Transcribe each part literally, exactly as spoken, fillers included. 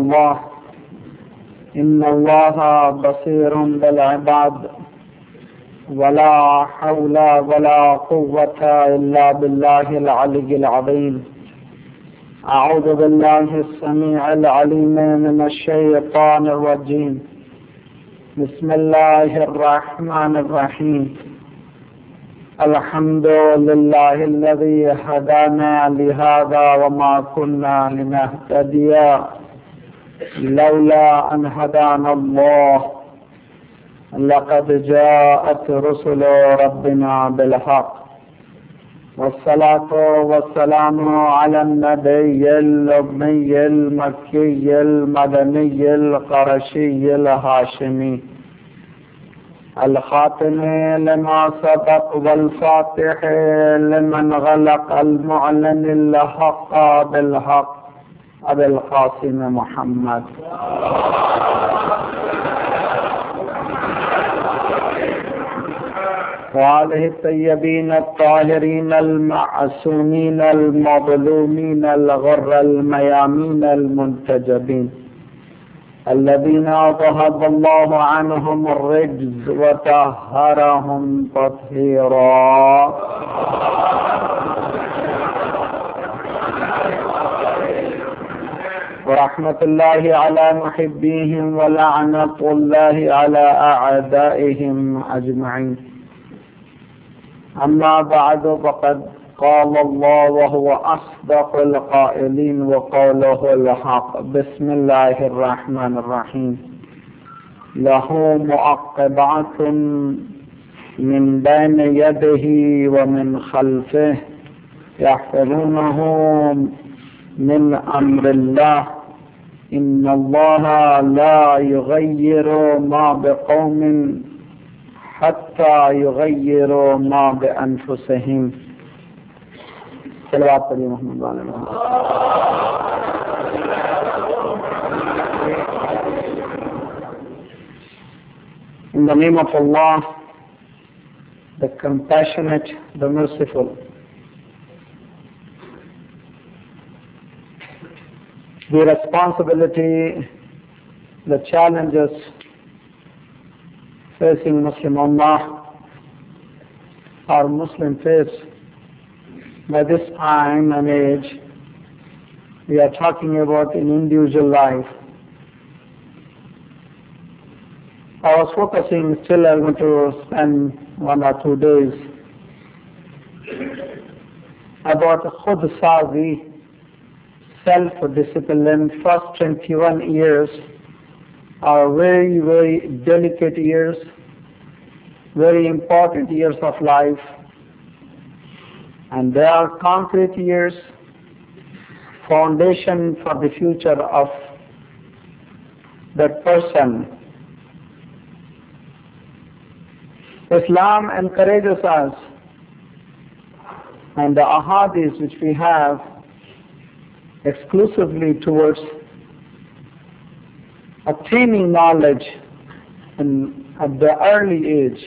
الله إن الله بصير بالعباد ولا حول ولا قوة إلا بالله العلي العظيم. أعوذ بالله السميع العليم من الشيطان الرجيم. بسم الله الرحمن الرحيم. الحمد لله الذي هدانا لهذا وما كنا لنهتدي لولا أن هدانا الله لقد جاءت رسل ربنا بالحق. والصلاة والسلام على النبي الأمي المكي المدني القرشي الهاشمي الخاتم لما سبق والفاتح لمن غلق المعلن الحق بالحق أبي القاسم محمد وآله الطيبين الطاهرين المعصومين المظلومين الغر الميامين المنتجبين الذين ذهب الله عنهم الرجز وطهرهم تطهيرا. ورحمة الله على محبيهم ولعنة الله على أعدائهم أجمعين. أما بعد فقد قال الله وهو أصدق القائلين وقوله الحق. بسم الله الرحمن الرحيم. له معقبات من بين يده ومن خلفه يحفظونه من أمر الله إن الله لا يغير ما بقوم حتى يغيروا ما بأنفسهم. صلوات على محمد وعلى آله محمد. In the name of Allah, the compassionate, the merciful. The responsibility, the challenges facing Muslim Ummah or Muslim faith by this time and age, we are talking about in individual life. I was focusing, still I'm going to spend one or two days about Khud Sazi, self-discipline. First twenty-one years are very, very delicate years, very important years of life, and they are concrete years, foundation for the future of that person. Islam encourages us, and the ahadith which we have exclusively towards attaining knowledge in, at the early age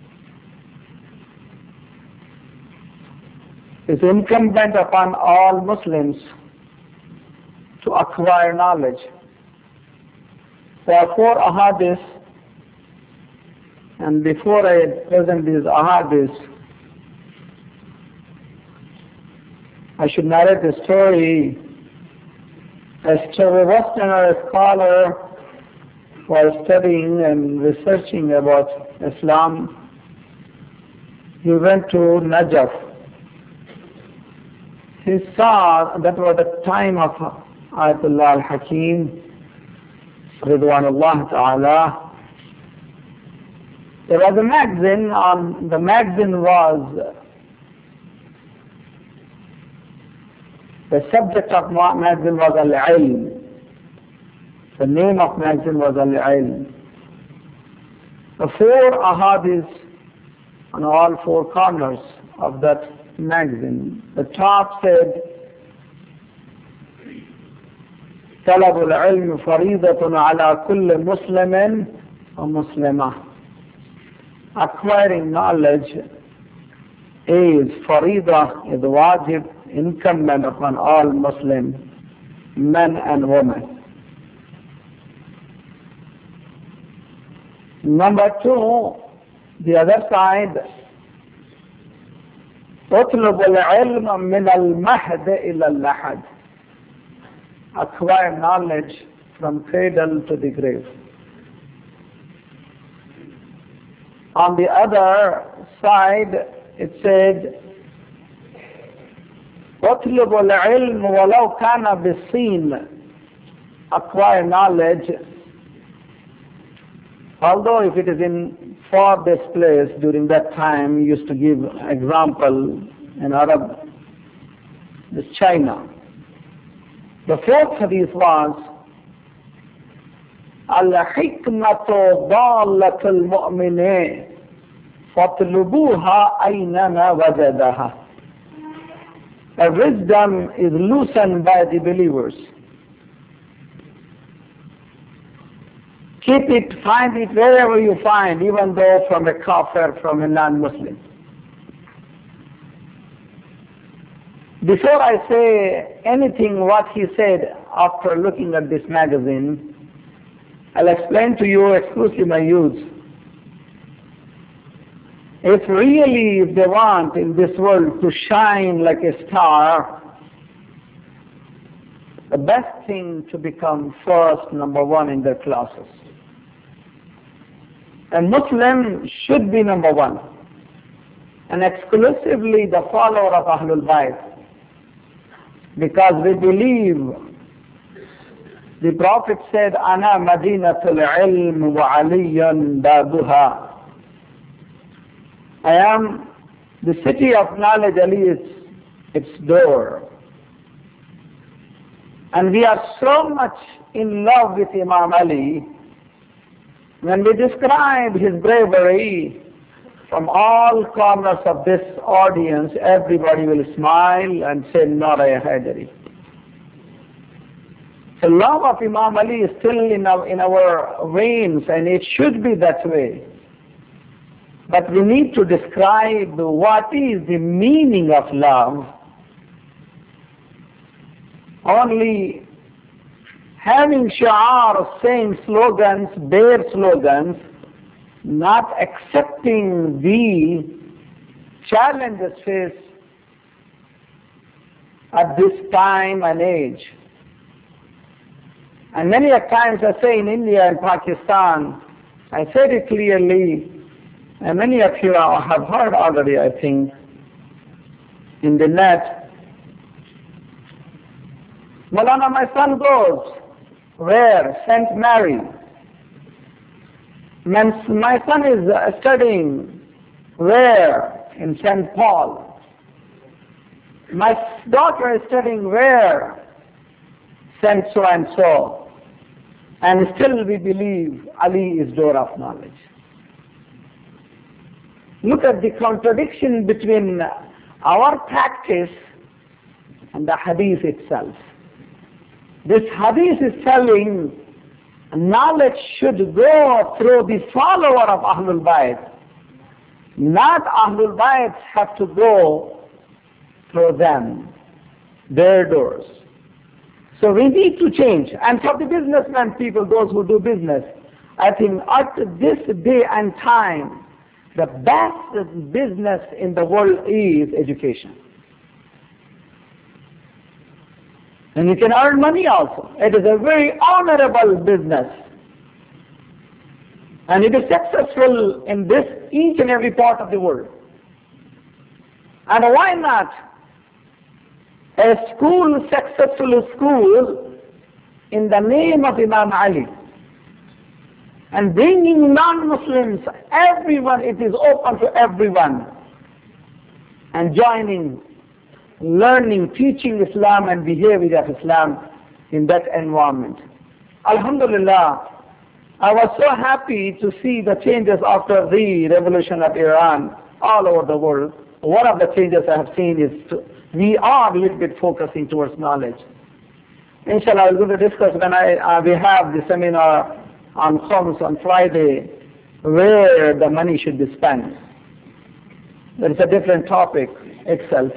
is incumbent upon all Muslims to acquire knowledge. There are four ahadith, and before I present these ahadith, I should narrate a story. A Westerner scholar was studying and researching about Islam. He went to Najaf. He saw that was the time of Ayatollah al-Hakim, Ridwanullah Ta'ala. There was a magazine, on the magazine was, the subject of magazine was Al-Ilm. The name of magazine was Al-Ilm. The four ahadith on all four corners of that magazine. The top said, طلب العلم فريضة على كل مسلم ومسلمة. Acquiring knowledge is farida, is wajib, incumbent upon all Muslim men and women. Number two, the other side, اطلب العلم من المهد إلى اللحد. Acquire knowledge from cradle to the grave. On the other side, it said, اطلب العلم ولو كان بالصين. Acquire knowledge, although if it is in farthest place. During that time, used to give example in Arab, this China. The fourth hadith was, الحكمة ضالة المؤمنين فاطلبوها أينما وجدها. A wisdom is loosened by the believers. Keep it, find it wherever you find, even though from a kafir, from a non-Muslim. Before I say anything what he said after looking at this magazine, I'll explain to you exclusively my youth. If really if they want in this world to shine like a star, the best thing to become first, number one in their classes. A Muslim should be number one, and exclusively the follower of Ahlul Bayt, because we believe the Prophet said, Ana Madinatul Ilm wa Aliyan Babuha. I am the city of knowledge, Ali is its door. And we are so much in love with Imam Ali. When we describe his bravery, from all corners of this audience, everybody will smile and say, Nara Haidari. The love of Imam Ali is still in our, in our veins, and it should be that way. But we need to describe what is the meaning of love. Only having shi'ar, saying slogans, bare slogans, not accepting the challenges faced at this time and age. And many a times I say in India and Pakistan, I said it clearly, and many of you have heard already, I think, in the net. Maulana, my son goes. Where? Saint Mary. My son is studying. Where? In Saint Paul. My daughter is studying where? Saint so and so. And still we believe Ali is door of knowledge. Look at the contradiction between our practice and the hadith itself. This hadith is telling knowledge should go through the follower of Ahlul Bayt. Not Ahlul Bayt have to go through them, their doors. So we need to change. And for the businessmen people, those who do business, I think at this day and time, the best business in the world is education. And you can earn money also. It is a very honorable business. And it is successful in this, each and every part of the world. And why not? A school, successful school, in the name of Imam Ali. And bringing non-Muslims, everyone, it is open to everyone. And joining, learning, teaching Islam and behavior of Islam in that environment. Alhamdulillah, I was so happy to see the changes after the revolution of Iran all over the world. One of the changes I have seen is to, we are a little bit focusing towards knowledge. Inshallah, I will going to discuss when I uh, we have the seminar on Khums on Friday, where the money should be spent. That is a different topic itself.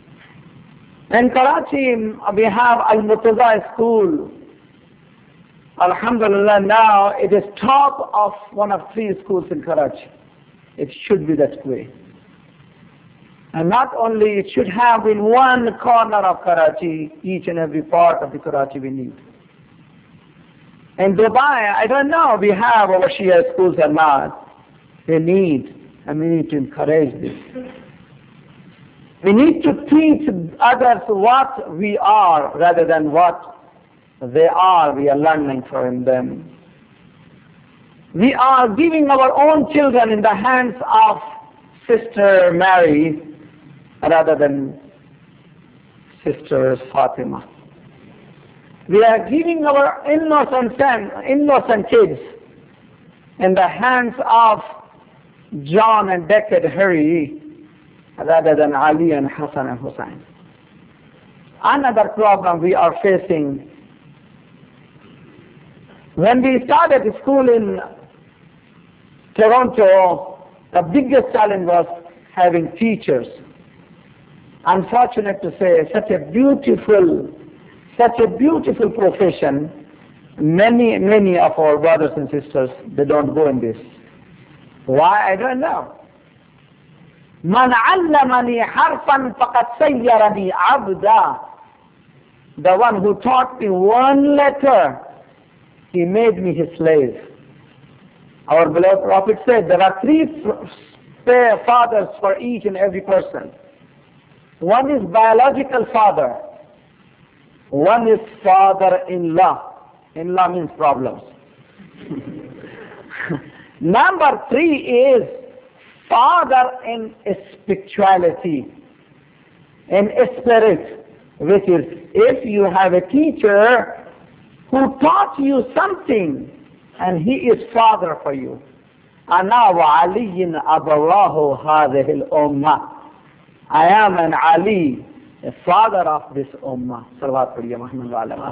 In Karachi, we have Al-Murtaza School. Alhamdulillah, now it is top of one of three schools in Karachi. It should be that way. And not only it should have in one corner of Karachi, each and every part of the Karachi we need. In Dubai, I don't know, we have our Shia schools or not. We need, and we need to encourage this. We need to teach others what we are rather than what they are. We are learning from them. We are giving our own children in the hands of Sister Mary rather than Sister Fatima. We are giving our innocent, innocent kids in the hands of John and Decade Harry rather than Ali and Hassan and Hussein. Another problem we are facing, when we started school in Toronto, the biggest challenge was having teachers. Unfortunate to say, such a beautiful, such a beautiful profession, many, many of our brothers and sisters, they don't go in this. Why? I don't know. Man allamani harfan faqad sayyarani abda. The one who taught me one letter, he made me his slave. Our beloved Prophet said there are three fathers for each and every person. One is biological father. One is father-in-law. In-law means problems. Number three is father in spirituality, in spirit, which is if you have a teacher who taught you something and he is father for you. Ana wa aliyin abawahu hadhihi al-ummah. I am an Ali, a father of this ummah. Salawat padiye Muhammad wa ala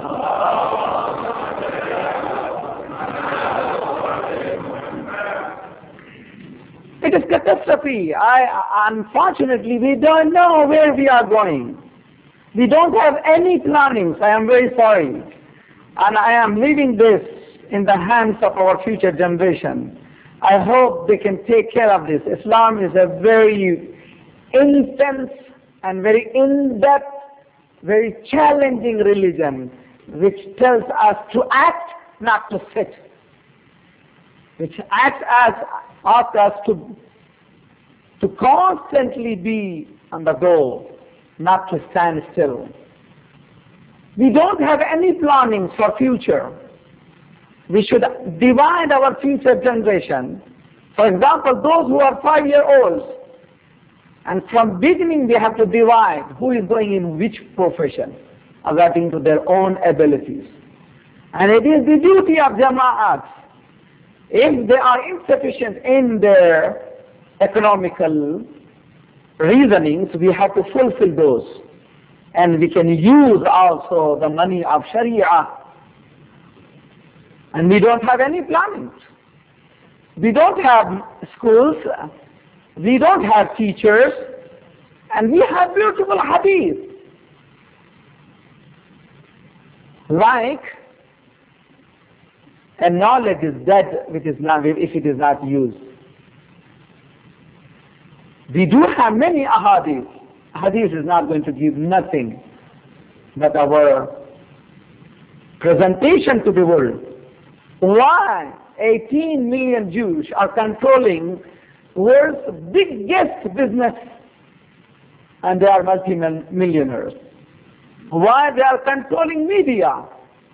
It is catastrophe. I, unfortunately, we don't know where we are going. We don't have any plannings. I am very sorry. And I am leaving this in the hands of our future generation. I hope they can take care of this. Islam is a very intense and very in-depth, very challenging religion, which tells us to act, not to sit. Which acts as asks us to, to constantly be on the go, not to stand still. We don't have any plannings for future. We should divide our future generation. For example, those who are five-year-olds, and from beginning they have to divide who is going in which profession according to their own abilities. And it is the duty of Jama'at. If they are insufficient in their economical reasonings, we have to fulfill those. And we can use also the money of Sharia. And we don't have any plannings. We don't have schools. We don't have teachers. And we have beautiful hadith. Like, a knowledge is dead which is not, if it is not used. We do have many ahadith. Hadith is not going to give nothing but our presentation to the world. Why eighteen million Jews are controlling world's biggest business and they are multi-millionaires? Why they are controlling media?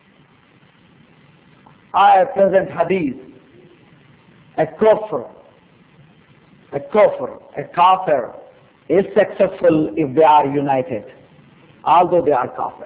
I present hadith. A kafir, a kafir, a kafir is successful if they are united, although they are kafir.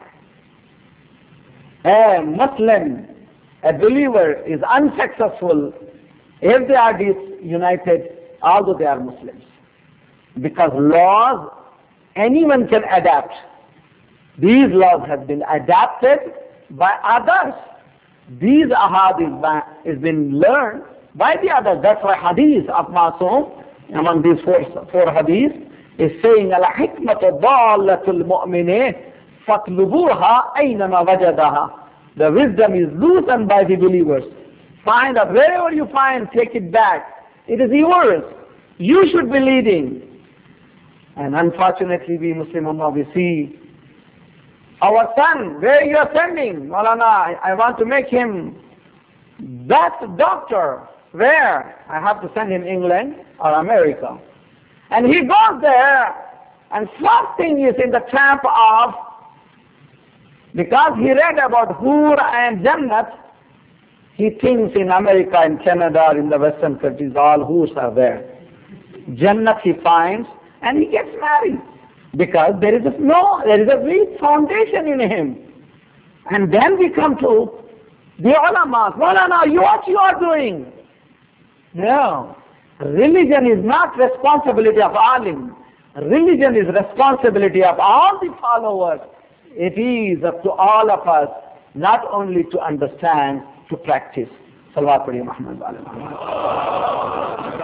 A Muslim, a believer, is unsuccessful if they are disunited, although they are Muslims. Because laws, anyone can adapt. These laws have been adapted by others. These ahadith has been learned by the others. That's why hadith of Masoom, among these four, four hadith, is saying, al-hikmatu dallatul mu'minin fatlubuha aynama wajadaha. The wisdom is loosened by the believers. Find out, wherever you find, take it back. It is yours. You should be leading. And unfortunately, we Muslim Ummah, we see our son, where you are sending? Maulana, I, I want to make him that doctor. Where? I have to send him England or America. And he goes there, and first thing is in the trap of, because he read about Hur and Jannat, he thinks in America, in Canada, or in the Western countries, all Hurs are there. Jannat he finds, and he gets married. Because there is a, no, there is a weak foundation in him. And then we come to the ulamas. Maulana, you what you are doing? No. Religion is not responsibility of alim. Religion is responsibility of all the followers. It is up to all of us, not only to understand, to practice. Salawat Padi Muhammad wa alihi wa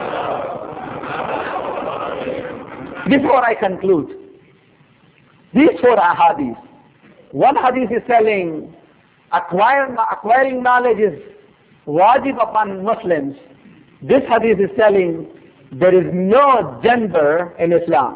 sallam. Before I conclude, these four ahadith, one hadith is telling acquire, acquiring knowledge is wajib upon Muslims. This hadith is telling there is no gender in Islam.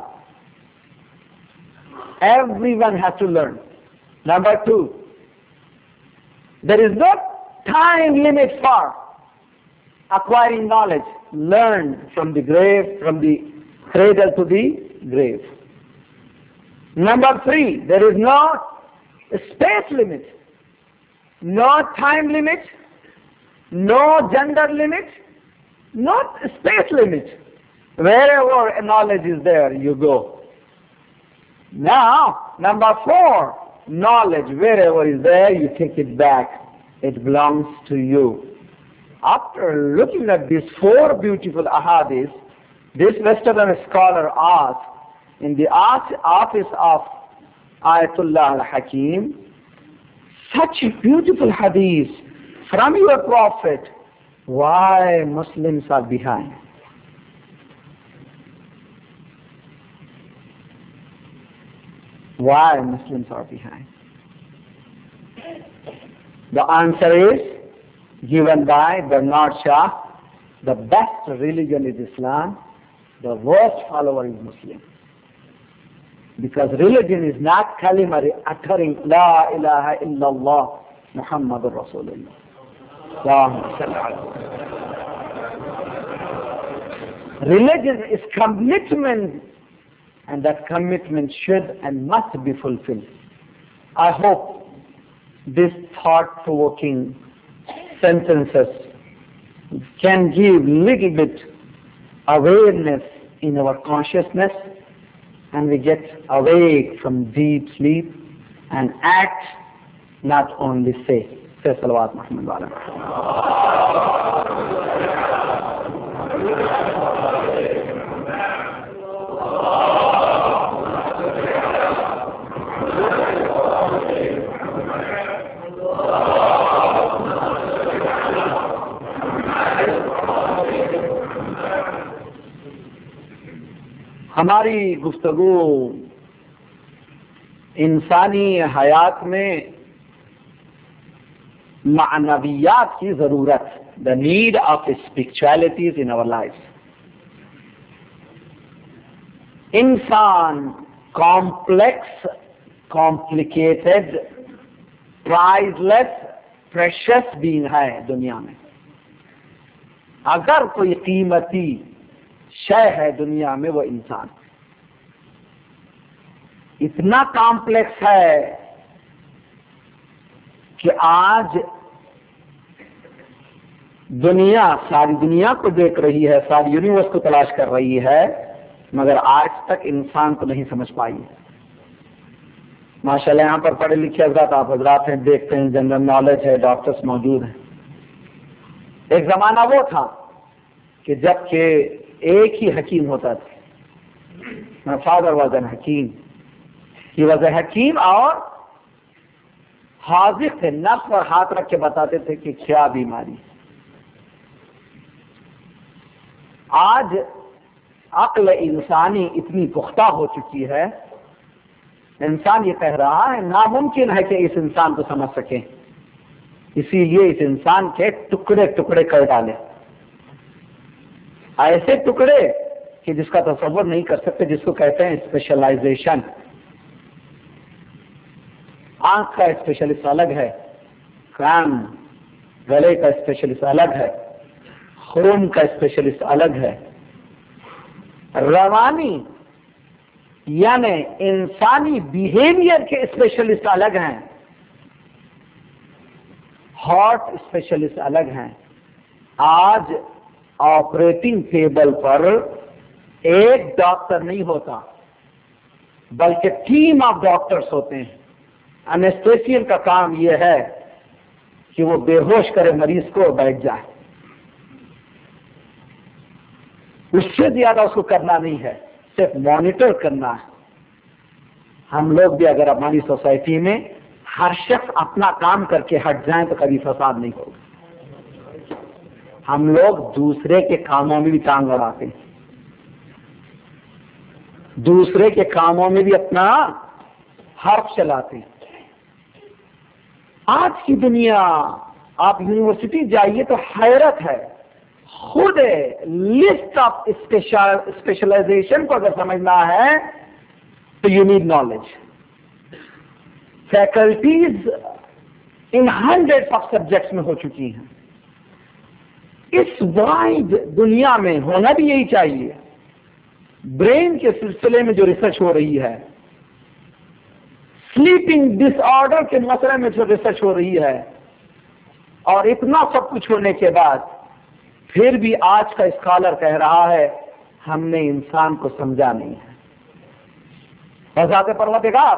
Everyone has to learn. Number two, there is no time limit for acquiring knowledge. Learn from the grave, from the cradle to the grave. Number three, there is no space limit, no time limit, no gender limit, no space limit. Wherever knowledge is there, you go. Now, number four, knowledge, wherever is there, you take it back. It belongs to you. After looking at these four beautiful ahadith, this Western scholar asked, in the office of Ayatollah al-Hakim, such beautiful hadith from your Prophet, why Muslims are behind? Why Muslims are behind? The answer is given by Bernard Shaw. The best religion is Islam. The worst follower is Muslim. Because religion is not kalima uttering La ilaha illallah Muhammadur Rasulullah. Religion is commitment, and that commitment should and must be fulfilled. I hope this thought-provoking sentences can give little bit awareness in our consciousness, and we get awake from deep sleep and act, not only say. Say Salawat Muhammad wa हमारी गुफ्तगू इंसानी हयात में मानवियात की जरूरत, the need of spiritualities in our lives. इंसान complex, complicated, priceless, precious being है दुनिया में. अगर कोई कीमती शय है दुनिया में, वो इंसान. इतना कॉम्प्लेक्स है कि आज दुनिया, सारी दुनिया को देख रही है, सारी यूनिवर्स को तलाश कर रही है, मगर आज तक इंसान को नहीं समझ पाई है. माशाल्लाह यहाँ पर पढ़े लिखे हजरात आप हजरात हैं, देखते हैं, जनरल नॉलेज है, डॉक्टर्स मौजूद हैं. एक जमाना वो था कि जबकि एक ही हकीम होता था. My father was an Hakim. He was a हकीम और हाजिर थे, नफ्स पर हाथ रख के बताते थे कि क्या बीमारी. आज अक्ल इंसानी इतनी पुख्ता हो चुकी है, इंसान ये कह रहा है नामुमकिन है कि इस इंसान को समझ सके. اسی لیے اس انسان کے ٹکڑے ٹکڑے کر ڈالے، ایسے ٹکڑے کہ جس کا تصور نہیں کر سکتے، جس کو کہتے ہیں اسپیشلائزیشن۔ آنکھ کا اسپیشلسٹ الگ ہے، کان گلے کا اسپیشلسٹ الگ ہے، خون کا اسپیشلسٹ الگ ہے، روانی یعنی انسانی بیہیویئر کے اسپیشلسٹ الگ ہیں، ہارٹ اسپیشلسٹ الگ ہیں۔ آج آپریٹنگ ٹیبل پر ایک ڈاکٹر نہیں ہوتا بلکہ ٹیم آف ڈاکٹرز ہوتے ہیں۔ انیستھیسین کا کام یہ ہے کہ وہ بے ہوش کرے مریض کو، بیٹھ جائے، اس سے زیادہ اس کو کرنا نہیں ہے، صرف مانیٹر کرنا ہے۔ ہم لوگ بھی اگر ہماری سوسائٹی میں ہر شخص اپنا کام کر کے ہٹ جائیں تو کبھی فساد نہیں ہوگا۔ ہم لوگ دوسرے کے کاموں میں بھی ٹانگ اڑاتے ہیں، دوسرے کے کاموں میں بھی اپنا حرف چلاتے ہیں۔ آج کی دنیا، آپ یونیورسٹی جائیے تو حیرت ہے، خود لسٹ آف اسپیشلائزیشن کو اگر سمجھنا ہے تو you need knowledge. Faculties in hundred of subjects میں ہو چکی ہیں۔ اس وائڈ دنیا میں ہونا بھی یہی چاہیے۔ برین کے سلسلے میں جو ریسرچ ہو رہی ہے، سلیپنگ ڈس آرڈر کے مسئلے میں جو ریسرچ ہو رہی ہے، اور اتنا سب کچھ ہونے کے بعد پھر بھی آج کا اسکالر کہہ رہا ہے ہم نے انسان کو سمجھا نہیں ہے۔ بذات پروردگار،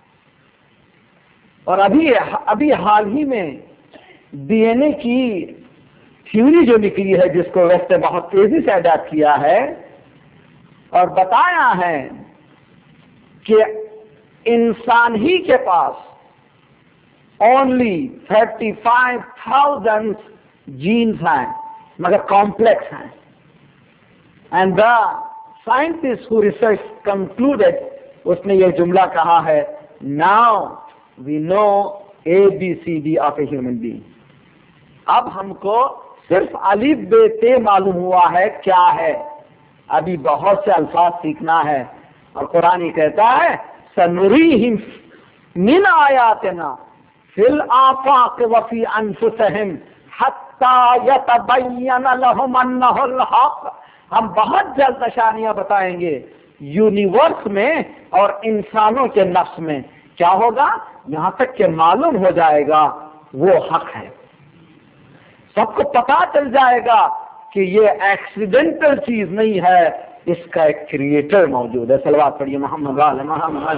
اور ابھی ابھی حال ہی میں ڈی این اے کی تھیوری جو نکلی ہے، جس کو ویسے بہت تیزی سے اڈاپٹ کیا ہے اور بتایا ہے کہ انسان ہی کے پاس only thirty five thousand genes ہیں، مگر کمپلیکس ہیں۔ And the scientist who research concluded, اس نے یہ جملہ کہا ہے، now we know A B C D of a human being. اب ہم کو صرف الف بے تے معلوم ہوا ہے کیا ہے، ابھی بہت سے الفاظ سیکھنا ہے۔ اور قرآن یہ کہتا ہے سنریہم من آیاتنا فی الآفاق وفی انفسہم حتی یتبین لہم انہ الحق۔ ہم بہت جلد نشانیاں بتائیں گے یونیورس میں اور انسانوں کے نفس میں، کیا ہوگا؟ یہاں تک کہ معلوم ہو جائے گا وہ حق ہے، سب کو پتا چل جائے گا کہ یہ ایکسیڈنٹل چیز نہیں ہے، اس کا ایک کریٹر موجود ہے۔ صلوات پڑھیے محمد وعلی محمد۔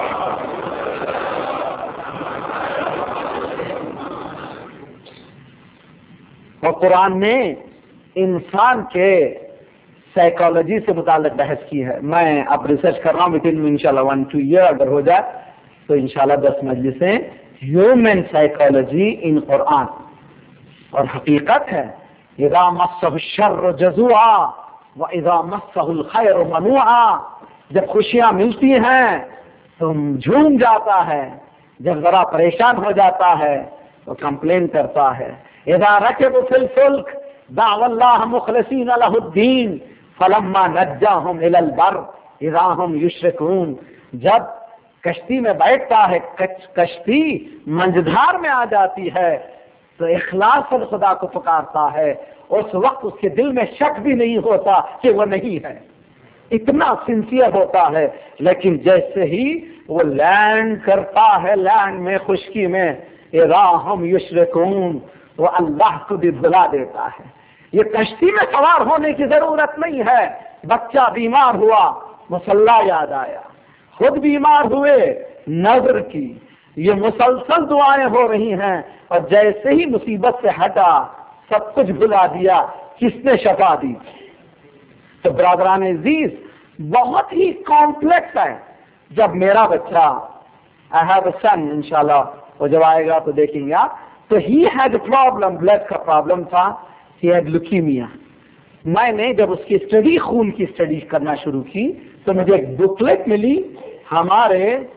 اور قرآن نے انسان کے سائیکالوجی سے متعلق بحث کی ہے۔ میں اب ریسرچ کر رہا ہوں، لیکن انشاءاللہ ون ٹو ایئر اگر ہو جائے تو انشاءاللہ دس مجلسیں ہیومن سائیکالوجی ان قرآن۔ اور حقیقت ہے اذا مسہ الشر جزوعا واذا مسہ الخیر منوعا، جب خوشیاں ملتی ہیں تو جھوم جاتا ہے، جب ذرا پریشان ہو جاتا ہے تو کمپلین کرتا ہے۔ اذا رکبوا فی الفلک دعوا اللہ مخلصین لہ الدین فلما نجاہم الی البر اذا ہم یشرکون، جب کشتی میں بیٹھتا ہے، کشتی منجدھار میں آ جاتی ہے تو اخلاص سے خدا کو پکارتا ہے، اس وقت اس کے دل میں شک بھی نہیں ہوتا کہ وہ نہیں ہے، اتنا سنسیئر ہوتا ہے۔ لیکن جیسے ہی وہ لینڈ کرتا ہے، لینڈ میں خشکی میں، اذا ہم یشرکون، وہ اللہ کو بھی بھلا دیتا ہے۔ یہ کشتی میں سوار ہونے کی ضرورت نہیں ہے، بچہ بیمار ہوا مصلی یاد آیا، خود بیمار ہوئے نظر کی، یہ مسلسل دعائیں ہو رہی ہیں، اور جیسے ہی مصیبت سے ہٹا سب کچھ بھلا دیا، کس نے شفا دی؟ تو برادران عزیز، بہت ہی کمپلیکس ہے۔ جب میرا بچہ I have a son انشاءاللہ، وہ جب آئے گا تو دیکھیں گے آپ، تو he had a problem، blood کا پرابلم تھا، he had leukemia۔ میں نے جب اس کی اسٹڈی، خون کی اسٹڈی کرنا شروع کی تو مجھے ایک بکلیٹ ملی ہمارے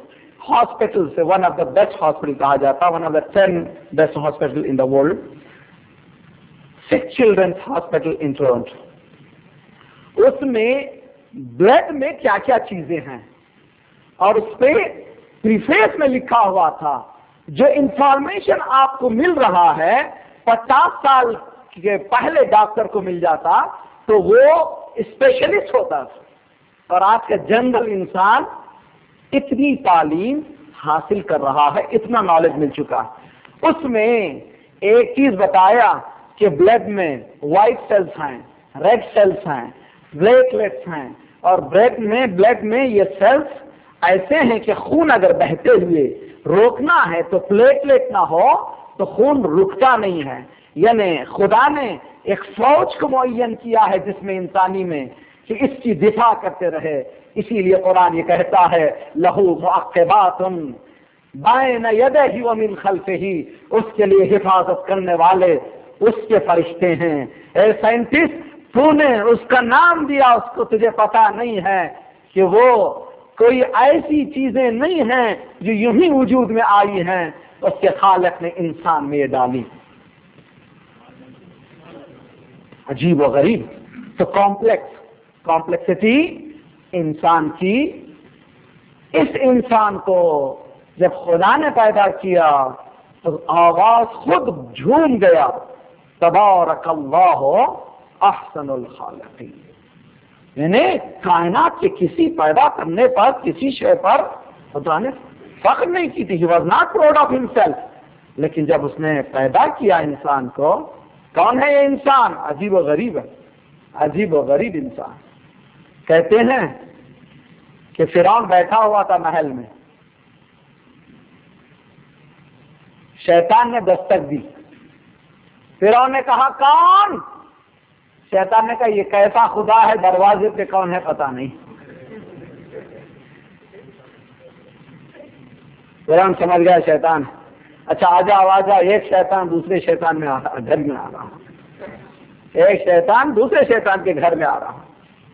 ہاسپٹل سے one of the best hospital کہا جاتا one of the ten best hospital in the world sick children's hospital in Toronto. اس میں بلڈ میں کیا کیا چیزیں ہیں اور اس پہ پریفیس میں لکھا ہوا تھا جو انفارمیشن آپ کو مل رہا ہے پچاس سال کے پہلے ڈاکٹر کو مل جاتا تو وہ اسپیشلسٹ ہوتا تھا. اور آج کا جنرل انسان اتنی تعلیم حاصل کر رہا ہے, اتنا نالج مل چکا. اس میں ایک چیز بتایا کہ بلڈ میں وائٹ سیلز ہیں, ریڈ سیلز ہیں, پلیٹلیٹس ہیں, اور بلڈ میں بلڈ میں یہ سیلز ایسے ہیں کہ خون اگر بہتے ہوئے روکنا ہے تو پلیٹلیٹ نہ ہو تو خون رکتا نہیں ہے. یعنی خدا نے ایک فوج کو معین کیا ہے جس میں انسانی میں کہ اس کی دفاع کرتے رہے. اسی لیے قرآن یہ کہتا ہے لہو معقبات بین یدہ ومن خلفہ, اس کے لیے حفاظت کرنے والے اس کے فرشتے ہیں. اے سائنٹسٹ, تو نے اس کا نام دیا, اس کو تجھے پتا نہیں ہے کہ وہ کوئی ایسی چیزیں نہیں ہیں جو یوں ہی وجود میں آئی ہیں, اس کے خالق نے انسان میں یہ ڈالی. عجیب و غریب. تو کمپلیکس کمپلیکسٹی انسان کی, اس انسان کو جب خدا نے پیدا کیا تو آواز خود جھوم گیا تبارک اللہ احسن الخالقین. یعنی کائنات کے کسی پیدا کرنے پر کسی شے پر خدا نے فخر نہیں کی تھی. He was not proud of himself. لیکن جب اس نے پیدا کیا انسان کو, کون ہے یہ انسان؟ عجیب و غریب ہے, عجیب و غریب انسان. کہتے ہیں کہ فرعون بیٹھا ہوا تھا محل میں, شیطان نے دستک دی. فرعون نے کہا کون؟ شیطان نے کہا یہ کیسا خدا ہے, دروازے پہ کون ہے پتا نہیں. فرعون سمجھ گیا شیطان. اچھا آجا آجا, ایک شیطان دوسرے شیطان میں آ رہا, گھر میں آ رہا, ایک شیطان دوسرے شیطان کے گھر میں آ رہا.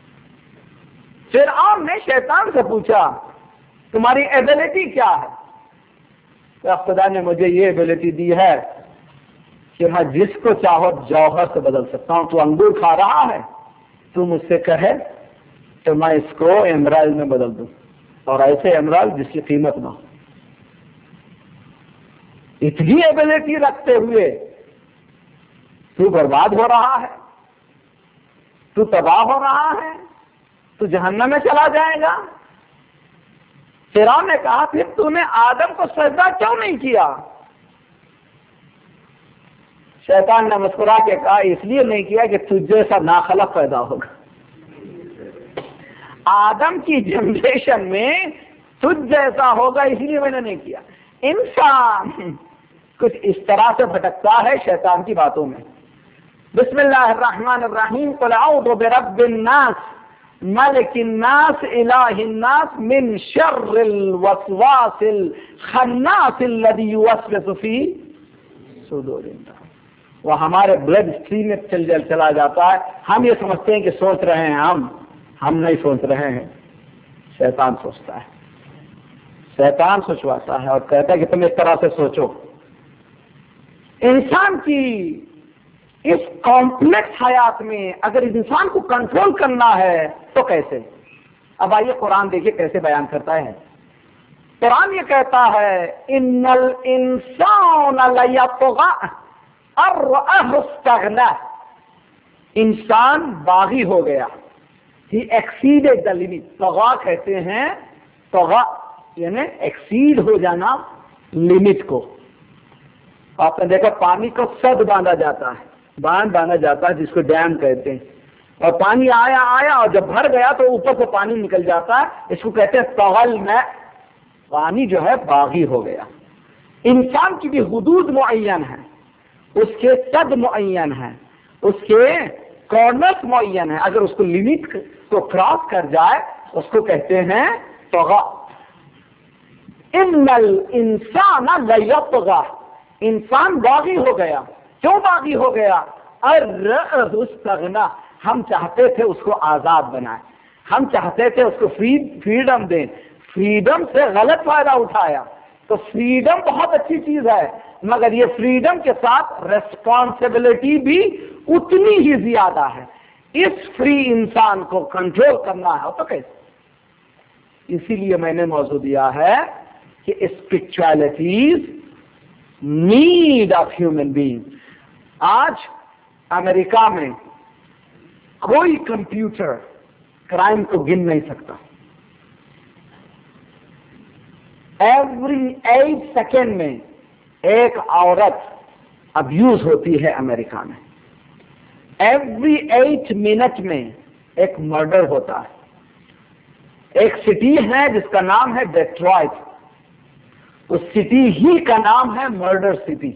فرعون نے شیطان سے پوچھا تمہاری ایبلٹی کیا ہے؟ کہ خدا نے مجھے یہ ایبلٹی دی ہے کہ میں جس کو چاہو جوہر سے بدل سکتا ہوں. تو انگور کھا رہا ہے, تو مجھ سے کہے تو میں اس کو ایمرالڈ میں بدل دوں, اور ایسے ایمرالڈ جس کی قیمت نہ ہو. اتنی ایبلٹی رکھتے ہوئے تو برباد ہو رہا ہے, تو تباہ ہو رہا ہے, تو جہنم میں چلا جائے گا. فرعون نے کہا پھر تو نے آدم کو سجدہ کیوں نہیں کیا؟ شیطان نے مسکرا کے کہا اس لیے نہیں کیا کہ تجھ جیسا ناخلق پیدا ہوگا. آدم کی جنریشن میں تجھ جیسا ہوگا اس لیے میں نے نہیں کیا. انسان کچھ اس طرح سے بھٹکتا ہے شیطان کی باتوں میں. بسم اللہ الرحمن الرحیم قل اعوذ برب الناس ملک الناس الہ الناس من شر الوسواس الخناس الذی یوسوس فی صدور الناس. وہ ہمارے بلڈ اسٹریم میں چل جل چلا جاتا ہے. ہم یہ سمجھتے ہیں کہ سوچ رہے ہیں, ہم ہم نہیں سوچ رہے ہیں, شیطان سوچتا ہے. شیطان سوچواتا ہے اور کہتا ہے کہ تم اس طرح سے سوچو. انسان کی اس کمپلیکس حیات میں اگر انسان کو کنٹرول کرنا ہے تو کیسے؟ اب آئیے قرآن دیکھیے کیسے بیان کرتا ہے. قرآن یہ کہتا ہے ان الانسان لیطغی ان رآہ استغنی. انسان باغی ہو گیا. ہی ایکسیڈڈ دی لمٹ. طغا کہتے ہیں, طغا یعنی ایکسیڈ ہو جانا لمٹ کو. آپ نے دیکھا پانی کو سد باندھا جاتا ہے, باندھ باندھا جاتا ہے جس کو ڈیم کہتے ہیں, اور پانی آیا آیا اور جب بھر گیا تو اوپر سے پانی نکل جاتا ہے. اس کو کہتے ہیں طغل میں, پانی جو ہے باغی ہو گیا. انسان کی بھی حدود معین ہے, اس کے سد معین ہے, اس کے کارنرز معین ہے. اگر اس کو لمٹ کو کراس کر جائے اس کو کہتے ہیں طغا. ان الانسان لیطغی. انسان باغی ہو گیا. کیوں باغی ہو گیا؟ ان استغنی. ہم چاہتے تھے اس کو آزاد بنائیں, ہم چاہتے تھے اس کو فریڈم دیں, فریڈم سے غلط فائدہ اٹھایا. تو فریڈم بہت اچھی چیز ہے، مگر یہ فریڈم کے ساتھ ریسپانسبلٹی بھی اتنی ہی زیادہ ہے. اس فری انسان کو کنٹرول کرنا ہے تو کیسے؟ اسی لیے میں نے موضوع دیا ہے کہ spiritualities need of human being. آج امریکہ میں کوئی کمپیوٹر کرائم کو گن نہیں سکتا. ایوری ایٹ سیکنڈ میں ایک عورت ابیوز ہوتی ہے امریکہ میں. ایوری ایٹ منٹ میں ایک مرڈر ہوتا ہے. ایک سٹی ہے جس کا نام ہے ڈیٹرائٹ، اس سٹی ہی کا نام ہے مرڈر سٹی.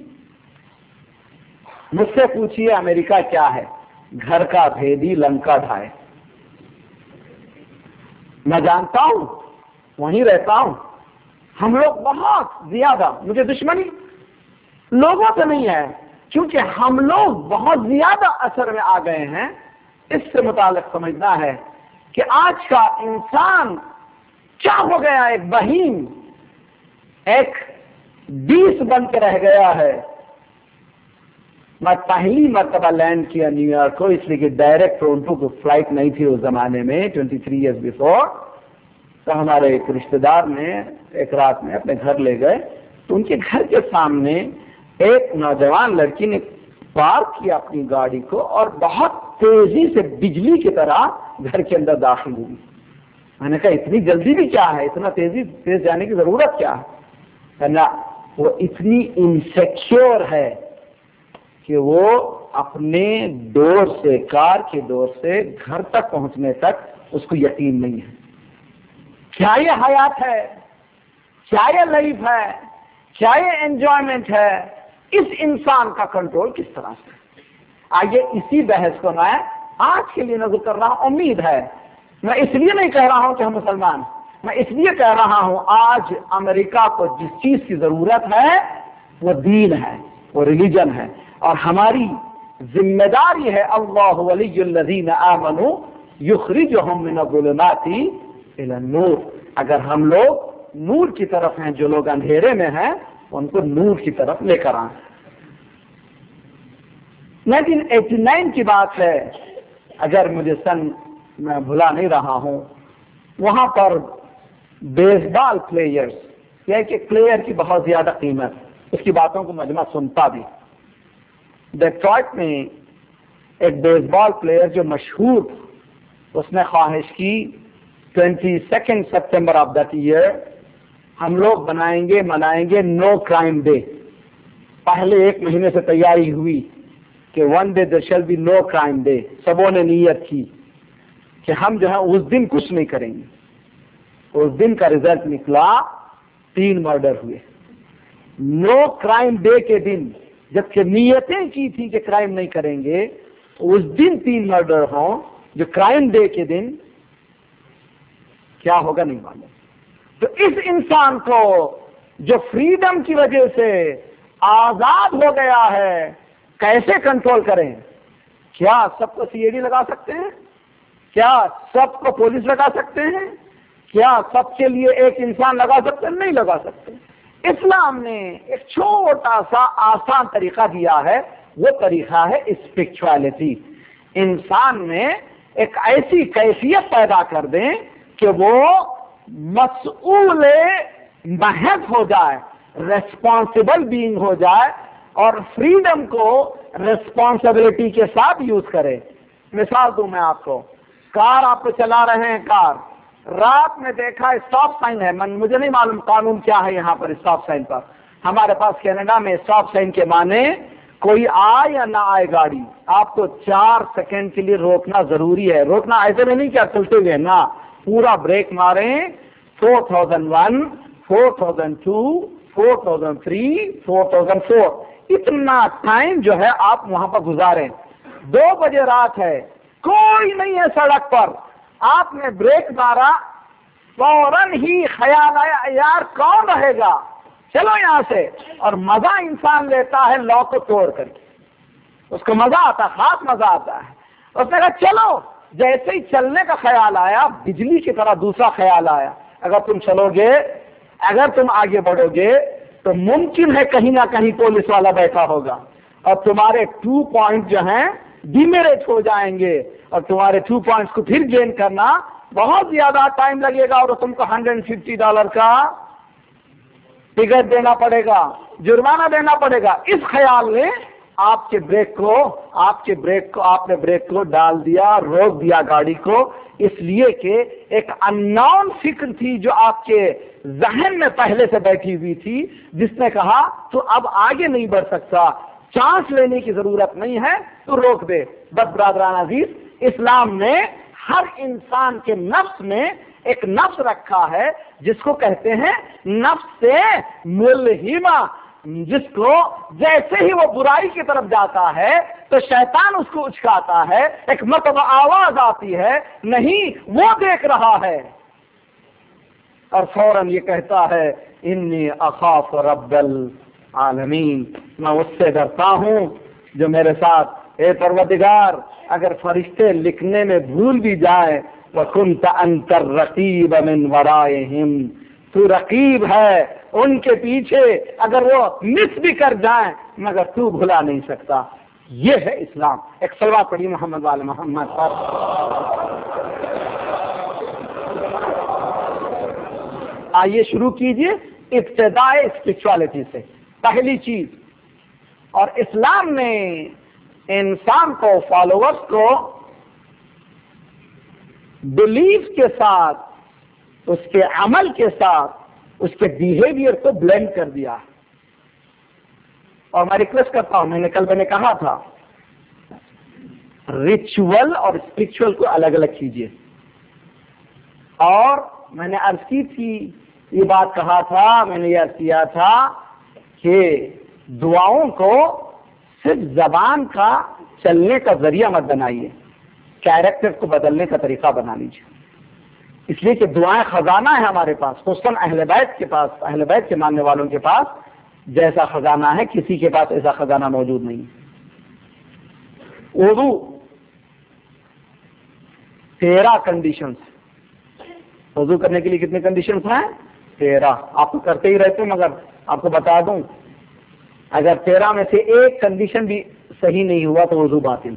مجھ سے پوچھیے امریکہ کیا ہے؟ گھر کا بھیدی لنکا ڈھائے. میں جانتا ہوں، وہیں رہتا ہوں. ہم لوگ بہت زیادہ، مجھے دشمنی لوگوں سے نہیں ہے، کیونکہ ہم لوگ بہت زیادہ اثر میں آ گئے ہیں. اس سے متعلق سمجھنا ہے کہ آج کا انسان کیا ہو گیا، ایک بہیم، ایک بیس بن کے رہ گیا ہے. میں پہلی مرتبہ لینڈ کیا نیو یارک کو، اس لیے کہ ڈائریکٹ ٹورنٹو کو فلائٹ نہیں تھی اس زمانے میں، ٹوینٹی تھری ایئرس بیفور. تو ہمارے ایک رشتے دار نے ایک رات میں اپنے گھر لے گئے، تو ان کے گھر کے سامنے ایک نوجوان لڑکی نے پارک کیا اپنی گاڑی کو اور بہت تیزی سے بجلی کی طرح گھر کے اندر داخل ہوئی. میں نے کہا اتنی جلدی بھی کیا ہے، اتنا تیزی تیز جانے کی ضرورت کیا ہے؟ نہ، وہ اتنی انسیکیور ہے کہ وہ اپنے ڈور سے، کار کے ڈور سے گھر تک پہنچنے تک اس کو یقین نہیں ہے. کیا یہ حیات ہے؟ کیا یہ لائف ہے؟ کیا یہ انجوائمنٹ ہے؟ اس انسان کا کنٹرول کس طرح سے؟ آئیے اسی بحث کو میں آج کے لیے نظر کر رہا ہوں. امید ہے، میں اس لیے نہیں کہہ رہا ہوں کہ ہم مسلمان، میں اس لیے کہہ رہا ہوں آج امریکہ کو جس چیز کی ضرورت ہے وہ دین ہے، وہ ریلیجن ہے. اور ہماری ذمہ داری ہے، اللہ ولی الذین آمنوا یخرجہم من الظلمات الی النور. اگر ہم لوگ نور کی طرف ہیں، جو لوگ اندھیرے میں ہیں ان کو نور کی طرف لے کر آئیں. نائنٹین ایٹی نائن کی بات ہے، اگر مجھے سن میں بھلا نہیں رہا ہوں. وہاں پر بیس بال پلیئرز، یہ کہ پلیئر کی بہت زیادہ قیمت، اس کی باتوں کو مجمع سنتا بھی. ڈیٹرائٹ میں ایک بیس بال پلیئر جو مشہور، اس نے خواہش کی twenty second September of that year ہم لوگ بنائیں گے، منائیں گے نو کرائم ڈے. پہلے ایک مہینے سے تیاری ہوئی کہ one day there shall be no crime day. سبوں نے نیت کی کہ ہم جو ہے اس دن کچھ نہیں کریں گے. اس دن کا رزلٹ نکلا، تین مرڈر ہوئے. نو کرائم ڈے کے دن جبکہ نیتیں کی تھی کہ کرائم نہیں کریں گے، اس دن تین مرڈر ہوں، جو کرائم ڈے کے دن کیا ہوگا نہیں معلوم. تو اس انسان کو جو فریڈم کی وجہ سے آزاد ہو گیا ہے، کیسے کنٹرول کریں؟ کیا سب کو سی اے ڈی لگا سکتے ہیں؟ کیا سب کو پولیس لگا سکتے ہیں؟ کیا سب کے لیے ایک انسان لگا سکتے ہیں؟ نہیں لگا سکتے. اسلام نے ایک چھوٹا سا آسان طریقہ دیا ہے، وہ طریقہ ہے اسپرچولیٹی. انسان میں ایک ایسی کیفیت پیدا کر دیں کہ وہ مسئول محض ہو جائے، ریسپانسبل بینگ ہو جائے، اور فریڈم کو ریسپانسبلٹی کے ساتھ یوز کرے. مثال دوں میں آپ کو، کار آپ کو چلا رہے ہیں، کار رات میں دیکھا اسٹاپ سائن ہے، من مجھے نہیں معلوم قانون کیا ہے یہاں پر اسٹاپ سائن پر. ہمارے پاس کینیڈا میں اسٹاپ سائن کے معنی کوئی آئے یا نہ آئے گاڑی، آپ کو چار سیکنڈ کے لیے روکنا ضروری ہے. روکنا ایسے میں نہیں کیا چلتے ہوئے، نہ، پورا بریک ماریں. Four thousand one, four thousand two, four thousand three, four thousand four, اتنا ٹائم جو ہے آپ وہاں پر گزاریں. دو بجے رات ہے، کوئی نہیں ہے سڑک پر، آپ نے بریک مارا، فوراً ہی خیال آیا یار کون رہے گا، چلو یہاں سے. اور مزہ انسان لیتا ہے لا کو توڑ کر کے، اس کو مزہ آتا ہے، خاص مزہ آتا ہے. اس نے کہا چلو. جیسے ہی چلنے کا خیال آیا، بجلی کی طرح دوسرا خیال آیا، اگر تم چلو گے، اگر تم آگے بڑھو گے تو ممکن ہے کہیں نہ کہیں پولیس والا بیٹھا ہوگا اور تمہارے ٹو پوائنٹ جو ہیں ڈیمیریٹ ہو جائیں گے، اور تمہارے ٹو پوائنٹس کو پھر گین کرنا بہت زیادہ ٹائم لگے گا، اور تم کو ہنڈریڈ ففٹی ڈالر کا ٹکٹ دینا پڑے گا، جرمانہ دینا پڑے گا۔ اس خیال میں آپ کے بریک کو آپ کے بریک کو آپ نے بریک کو ڈال دیا، روک دیا گاڑی کو، اس لیے کہ ایک اننون فکر تھی جو آپ کے ذہن میں پہلے سے بیٹھی ہوئی تھی، جس نے کہا تو اب آگے نہیں بڑھ سکتا، چانس لینے کی ضرورت نہیں ہے تو روک دے۔ بس برادران عزیز، اسلام نے ہر انسان کے نفس میں ایک نفس رکھا ہے جس کو کہتے ہیں نفس سے ملہمہ، جس کو جیسے ہی وہ برائی کی طرف جاتا ہے تو شیطان اس کو اچکاتا ہے، ایک مرتبہ آواز آتی ہے، نہیں وہ دیکھ رہا ہے، اور فوراً یہ کہتا ہے انی اخاف رب العالمین، میں اس سے ڈرتا ہوں جو میرے ساتھ، اے پروردگار اگر فرشتے لکھنے میں بھول بھی جائے وَكُنْتَ أَنْتَ الرَّقِيبَ مِنْ وَرَائِهِمْ، تو رقیب ہے ان کے پیچھے، اگر وہ مس بھی کر جائیں مگر تو بھلا نہیں سکتا۔ یہ ہے اسلام۔ ایک صلوات پڑھی محمد وال محمد پر۔ آئیے شروع کیجئے ابتدائے اسپرچوالٹی سے۔ پہلی چیز، اور اسلام نے انسان کو، فالوورز کو بلیف کے ساتھ، اس کے عمل کے ساتھ، اس کے بیہیویئر کو بلینڈ کر دیا۔ اور میں ریکویسٹ کرتا ہوں، میں نے کل میں نے کہا تھا ریچول اور اسپرچول کو الگ الگ کیجیے، اور میں نے عرض کی تھی، یہ بات کہا تھا، میں نے یہ عرض کیا تھا کہ دعاؤں کو صرف زبان کا چلنے کا ذریعہ مت بنائیے، کیریکٹر کو بدلنے کا طریقہ بنا لیجیے، اس لیے کہ دعائیں خزانہ ہے ہمارے پاس، خصوصاً اہل بیت کے پاس، اہل بیت کے ماننے والوں کے پاس جیسا خزانہ ہے کسی کے پاس ایسا خزانہ موجود نہیں۔ وضو تیرہ کنڈیشنز، وضو کرنے کے لیے کتنے کنڈیشنز ہیں؟ تیرہ۔ آپ تو کرتے ہی رہتے ہیں، مگر آپ کو بتا دوں اگر تیرہ میں سے ایک کنڈیشن بھی صحیح نہیں ہوا تو وضو باطل۔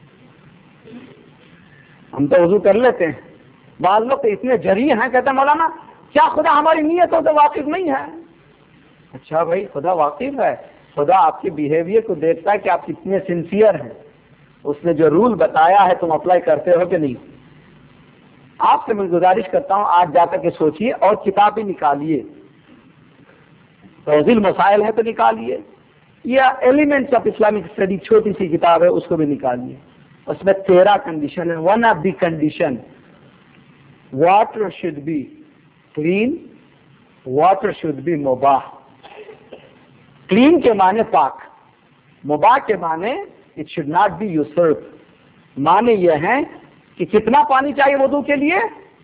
ہم تو وضو کر لیتے ہیں، بعض لوگ تو اتنے جری ہیں، کہتے ہیں مولانا کیا خدا ہماری نیتوں سے واقف نہیں ہے؟ اچھا بھائی، خدا واقف ہے، خدا آپ کے بیہیویئر کو دیکھتا ہے کہ آپ کتنے سنسیئر ہیں، اس نے جو رول بتایا ہے تم اپلائی کرتے ہو کہ نہیں۔ آپ سے میں گزارش کرتا ہوں آج جا کر کے سوچئے اور کتاب بھی نکالیے، توضیح المسائل ہے تو نکالیے، یا ایلیمنٹس آف اسلامک اسٹڈی چھوٹی سی کتاب ہے اس کو بھی نکالیے، اس میں تیرہ کنڈیشن ہے۔ One of the condition, water should be clean, water should be مباح۔ کلین کے معنی پاک، مباح کے معنی it should not be usurped, معنی یہ ہے کہ کتنا پانی چاہیے وضو کے لیے؟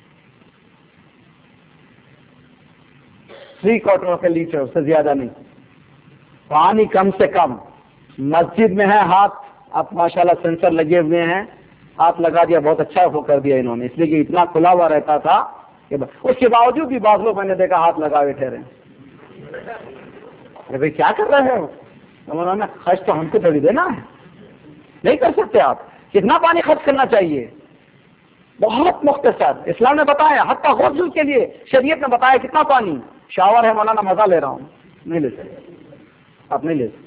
Three quarter of a litre, اس سے زیادہ نہیں، پانی کم سے کم۔ مسجد میں ہے ہاتھ، اب ماشاءاللہ سینسر لگے ہوئے ہیں، ہاتھ لگا دیا، بہت اچھا وہ کر دیا انہوں نے، اس لیے کہ اتنا کھلا ہوا رہتا تھا کہ اس کے باوجود بھی بعض لوگ میں نے دیکھا ہاتھ لگا بیٹھے رہے۔ ارے بھائی کیا کر رہے ہو؟ انہوں نے خرچ تو ہم کو تھوڑی دینا ہے، نہیں کر سکتے آپ۔ کتنا پانی خرچ کرنا چاہیے؟ بہت مختصر، اسلام نے بتایا، حتیٰ غسل کے لیے شریعت نے بتایا کتنا پانی۔ شاور ہے مولانا، مزہ لے رہا ہوں، نہیں لے سکتے آپ، نہیں لے سکتے۔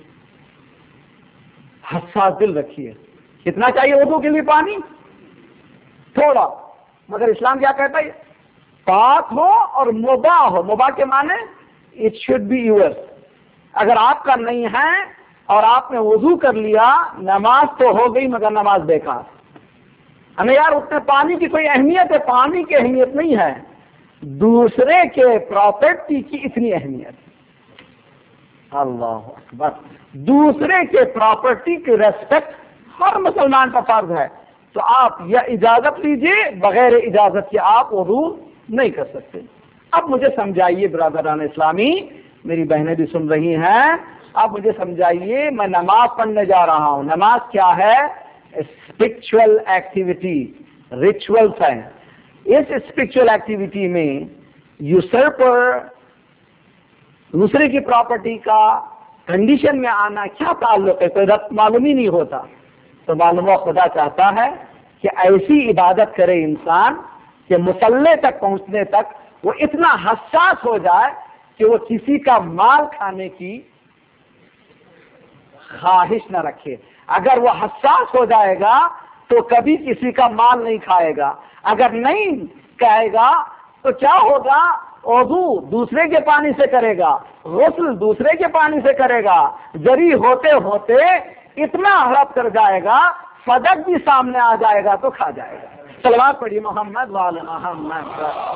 حساس دل رکھیے، کتنا چاہیے وضو کے لیے پانی؟ تھوڑا، مگر اسلام کیا کہتا ہے؟ پاک ہو اور مباح ہو۔ مباح کے معنی اٹ شوڈ بی یورس، اگر آپ کا نہیں ہے اور آپ نے وضو کر لیا، نماز تو ہو گئی مگر نماز بیکار۔ ہمیں یار اتنے پانی کی کوئی اہمیت ہے؟ پانی کی اہمیت نہیں ہے، دوسرے کے پراپرٹی کی اتنی اہمیت۔ اللہ اکبر، دوسرے کے پراپرٹی کی ریسپیکٹ ہر مسلمان کا فرض ہے۔ تو آپ یا اجازت لیجئے، بغیر اجازت کے آپ وضو نہیں کر سکتے۔ اب مجھے سمجھائیے برادران اسلامی، میری بہنیں بھی سن رہی ہیں، اب مجھے سمجھائیے، میں نماز پڑھنے جا رہا ہوں، نماز کیا ہے؟ اسپرچل ایکٹیویٹی، ریچولس ہیں۔ اس اسپرچل ایکٹیویٹی میں यूसर्पर दूसरे की प्रॉपर्टी का कंडीशन में आना क्या ताल्लुक है, कोई रब्त मालूम ही नहीं होता। तो मालूम खुदा चाहता है कि ऐसी इबादत करे इंसान कि मुसल्ले तक पहुंचने तक वो इतना हसास हो जाए कि वो किसी का माल खाने की ख्वाहिश न रखे। अगर वो हसास हो जाएगा तो कभी किसी का माल नहीं खाएगा। अगर नहीं खाएगा तो क्या होगा, वुज़ू दूसरे के पानी से करेगा, गुस्ल दूसरे के पानी से करेगा, जरी होते होते इतना हड़प कर जाएगा, फदक भी सामने आ जाएगा तो खा जाएगा। सलवात पढ़िए मोहम्मद वाले मोहम्मद।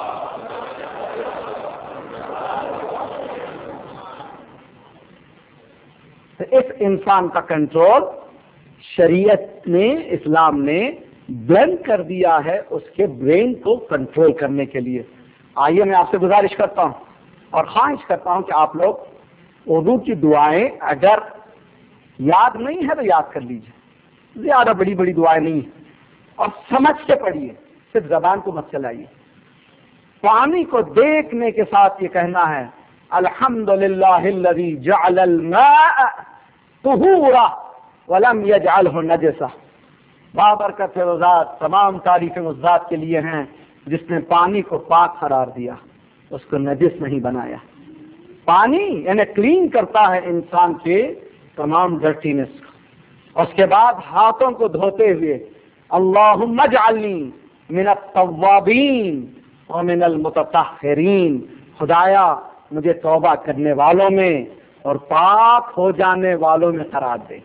तो इस इंसान का कंट्रोल शरीयत ने, इस्लाम ने ब्लेंड कर दिया है उसके ब्रेन को कंट्रोल करने के लिए। आइए मैं आपसे गुजारिश करता हूं और ख्वाहिश करता हूं कि आप लोग उर्दू की दुआएं अगर याद नहीं है तो याद कर लीजिए, ज्यादा बड़ी बड़ी दुआएं नहीं है, और समझ के पढ़िए, सिर्फ जबान को मत चलाइए। पानी को देखने के साथ ये कहना है अल्हम्दुलिल्लाहिल्लज़ी जअलल माअ तुहूरा वलम यजअलहु नजसा। बाबरकत है वो ज़ात, तमाम तारीफें उस ज़ात के लिए हैं जिसने पानी को पाक करार दिया, उसको नजिस नहीं बनाया। पानी यानी क्लीन करता है इंसान के तमाम डर्टीनेस को। उसके बाद हाथों को धोते हुए अल्लाहुम्मा जअलनी मिनत तव्वाबीन व मिनल मुततahhiरीन, खुदाया मुझे तौबा करने वालों में और पाक हो जाने वालों में करार दे।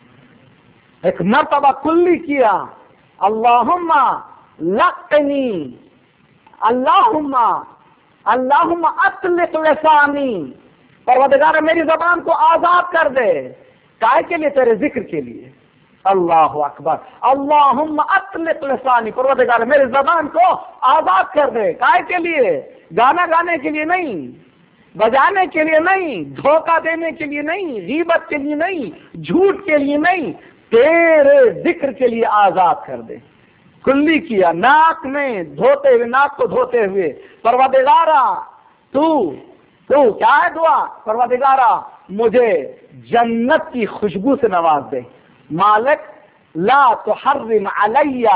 एक मर्तबा कुल्ली किया अल्लाहुम्मा लक़नी, अल्लाहुम्मा अल्लाहुम्मा अतलिक लिसानी, परवरदिगार मेरी ज़बान को आजाद कर दे। काय के लिए? तेरे जिक्र के लिए। अल्लाह अकबर। अल्लाहुम्मा अतलिक लिसानी, परवरदिगार मेरी ज़बान को आजाद कर दे। काय के लिए? गाना गाने के लिए नहीं, बजाने के लिए नहीं, धोखा देने के लिए नहीं, गीबत के लिए नहीं, झूठ के लिए नहीं, तेरे जिक्र के लिए आजाद कर दे। कुल्ली किया नाक में धोते हुए, नाक को धोते हुए, परवरदिगारा तू तू क्या है दुआ? परवरदिगारा मुझे जन्नत की खुशबू से नवाज दे। मालिक ला तुहर्रिम अलैया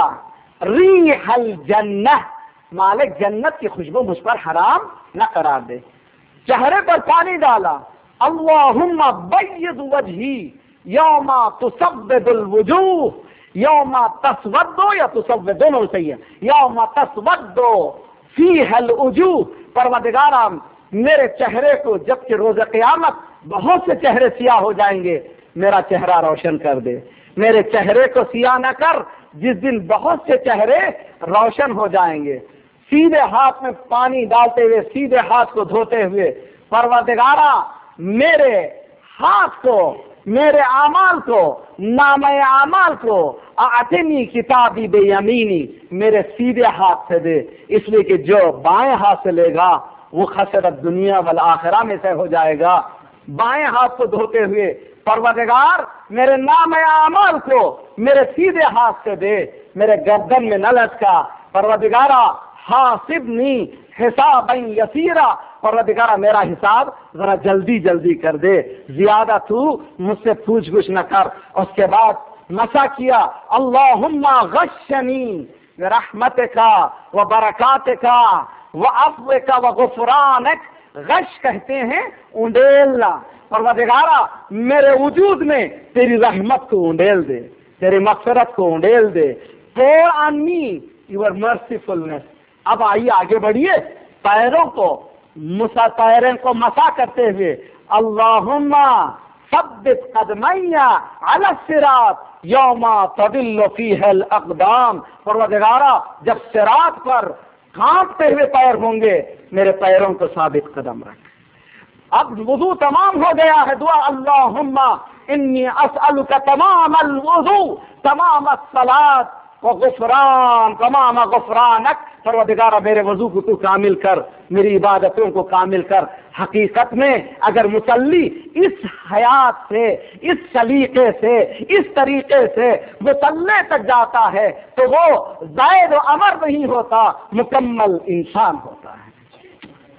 रीहल जन्नह, मालिक जन्नत की खुशबू मुझ पर हराम न करार दे। चेहरे पर पानी डाला अल्लाहुम्मा बय्यद वजही यौमा तुसव्विदुल वुजूह यौमा तस्वद्दु या तुसव्विद, दोनों सही है। यौमा तस्वद्दु फीहल वजूह, परवरदिगारा मेरे चेहरे को जबकि रोज़ क़यामत बहुत से चेहरे सियाह हो जाएंगे, मेरा चेहरा रोशन कर दे। मेरे चेहरे को सियाह न कर जिस दिन बहुत से चेहरे रोशन हो जाएंगे। सीधे हाथ में पानी डालते हुए, सीधे हाथ को धोते हुए, परवरदिगारा मेरे हाथ को, मेरे आमाल को, नामे आमाल को आतिनी किताबी बेयमीनी, मेरे सीधे हाथ से दे, इसलिए कि जो बाएं हाथ से लेगा वो खसरत दुनिया वल आखिरा में से हो जाएगा। बाएं हाथ को धोते हुए परवरदिगार मेरे नामे आमाल को मेरे सीधे हाथ से दे, मेरे गर्दन में न लटका। परवरदिगारा हासिबनी हिसाबन यसीरा, परवरदिगारा मेरा हिसाब जरा जल्दी जल्दी कर दे, ज्यादा तू मुझसे पूछ गुछ न कर। उसके बाद मसा किया अल्लाहुम्मा गश्शनी रहमतिका व बरकातिका व अफ़्विका व गुफ़रानिक। गश कहते हैं उंडेलना। परवरदिगारा मेरे वजूद में तेरी रहमत को उंडेल दे, तेरी मग़फ़िरत को उंडेल दे। pour on me your mercifulness। अब आइए आगे बढ़िए, पैरों को मुसा पैरों को मसा करते हुए अल्लाहुम्मा सब्बित कदमैया अला सिरात यौमा तदिल्लु फीहल अक़दाम। परवरदिगारा जब सिरात पर कांपते हुए पैर होंगे, मेरे पैरों को साबित कदम रख। अब वुज़ू तमाम हो गया है, दुआ अल्लाहुम्मा इन्नी अस्अलुका तमामल वुज़ू तमामस सलात व गुफ़रान तमाम गुफ़रानक। परवरदिगारा मेरे वज़ू को तू कामिल कर, मेरी इबादतों को कामिल कर। हकीकत में अगर मुसल्ली इस हयात से, इस सलीके से, इस तरीके से मुसल्ले तक जाता है तो वो ज़ायद व अमर नहीं होता, मुकम्मल इंसान होता है।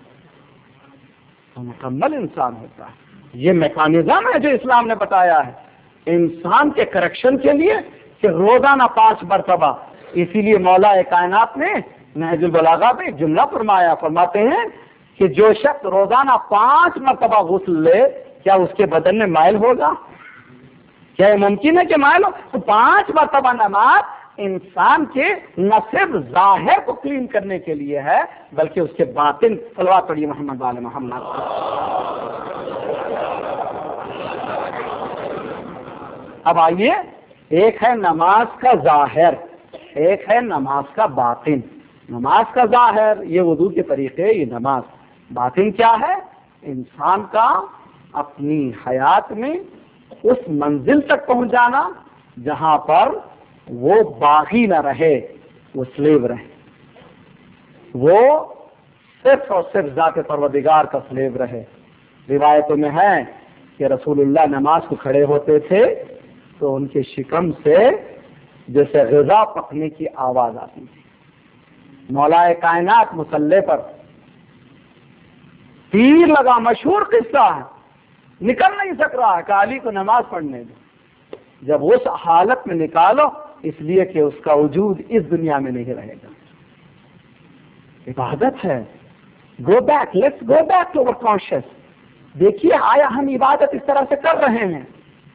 تو مکمل انسان ہوتا ہے۔ یہ میکانزم ہے جو اسلام نے بتایا ہے انسان کے کریکشن کے لیے کہ روزانہ پانچ مرتبہ۔ اسی لیے مولا کائنات نے نہج البلاغہ میں جملہ فرمایا، فرماتے ہیں کہ جو شخص روزانہ پانچ مرتبہ غسل لے کیا اس کے بدن میں مائل ہوگا؟ کیا یہ ممکن ہے کہ مائل ہو؟ تو پانچ مرتبہ نماز انسان کے نہ صرف ظاہر کو کلین کرنے کے لیے ہے بلکہ اس کے باطن۔ صلوات پڑھیے محمد وعلی محمد۔ اب آئیے، ایک ہے نماز کا ظاہر، ایک ہے نماز کا باطن۔ نماز کا ظاہر یہ وضو کے طریقے، یہ نماز۔ باطن کیا ہے؟ انسان کا اپنی حیات میں اس منزل تک پہنچ جانا جہاں پر وہ باغی نہ رہے، وہ سلیو رہے، وہ صرف اور صرف ذات پروردگار کا سلیو رہے۔ روایتوں میں ہے کہ رسول اللہ نماز کو کھڑے ہوتے تھے تو ان کے شکم سے جیسے غذا پکنے کی آواز آتی تھی۔ مولا کائنات مصلی پر تیر لگا، مشہور قصہ ہے، نکل نہیں سک رہا ہے کہ علی کو نماز پڑھنے دو۔ جب اس حالت میں نکالو اس لیے کہ اس کا وجود اس دنیا میں نہیں رہے گا۔ عبادت ہے، go back, let's go back to over conscious. دیکھیے آیا ہم عبادت اس طرح سے کر رہے ہیں؟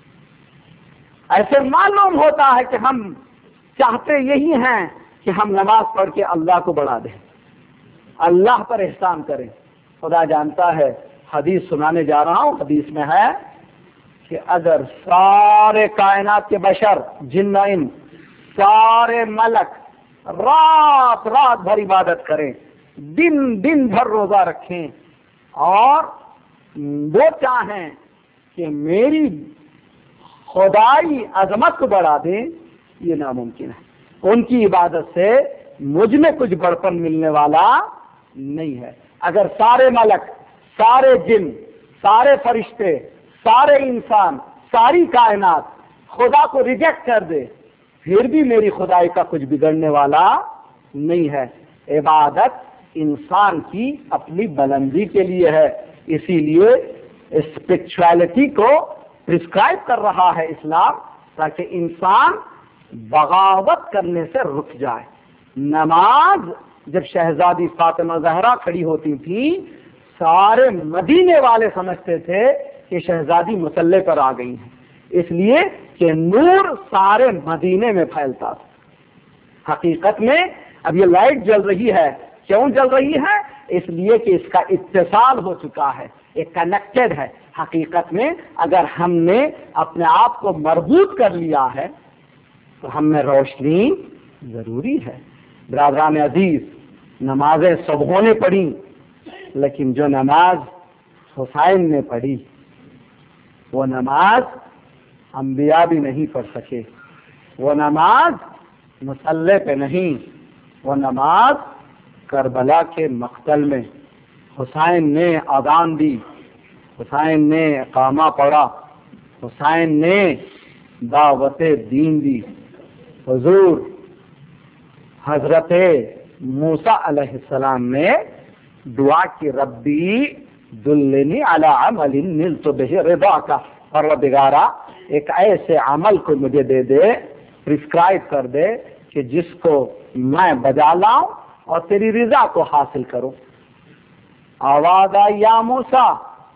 ایسے معلوم ہوتا ہے کہ ہم چاہتے یہی ہیں کہ ہم نماز پڑھ کے اللہ کو بڑھا دیں، اللہ پر احسان کریں۔ خدا جانتا ہے، حدیث سنانے جا رہا ہوں، حدیث میں ہے کہ اگر سارے کائنات کے بشر، جن و انس، سارے ملک رات رات بھر عبادت کریں، دن دن بھر روزہ رکھیں اور وہ چاہیں کہ میری خدائی عظمت کو بڑھا دیں، یہ ناممکن ہے۔ ان کی عبادت سے مجھ میں کچھ بڑپن ملنے والا نہیں ہے۔ اگر سارے ملک، سارے جن، سارے فرشتے، سارے انسان، ساری کائنات خدا کو ریجیکٹ کر دے پھر بھی میری خدائی کا کچھ بگڑنے والا نہیں ہے۔ عبادت انسان کی اپنی بلندی کے لیے ہے، اسی لیے اسپرچویلٹی کو پرسکرائب کر رہا ہے اسلام تاکہ انسان بغاوت کرنے سے رک جائے۔ نماز جب شہزادی فاطمہ زہرا کھڑی ہوتی تھی سارے مدینے والے سمجھتے تھے کہ شہزادی مصلی پر آ گئی ہیں، اس لیے کہ نور سارے مدینے میں پھیلتا تھا۔ حقیقت میں اب یہ لائٹ جل رہی ہے، کیوں جل رہی ہے؟ اس لیے کہ اس کا اتصال ہو چکا ہے، یہ کنیکٹڈ ہے۔ حقیقت میں اگر ہم نے اپنے آپ کو مربوط کر لیا ہے تو ہم میں روشنی ضروری ہے۔ برادران عزیز، نمازیں سبوں نے پڑھی لیکن جو نماز حسین نے پڑھی وہ نماز انبیاء بھی نہیں پڑھ سکے، وہ نماز مصلی پہ نہیں، وہ نماز کربلا کے مقتل میں حسین نے اذان دی، حسین نے اقامہ پڑھا، حسین نے دعوت دین دی۔ حضور حضرت موسیٰ علیہ السلام نے دعا کی، ربی دلنی علی عمل نلت بہ رضاک، پروردگارا ایک ایسے عمل کو مجھے دے دے، پرسکرائب کر دے کہ جس کو میں بجا لاؤں اور تیری رضا کو حاصل کروں۔ آواز آئی، یا موسیٰ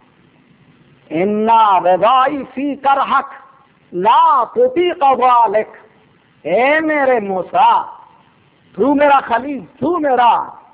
انا رضائی فی کرہک لا تطیق ذلک، اے میرے موسیٰ تو میرا خلیل، تو میرا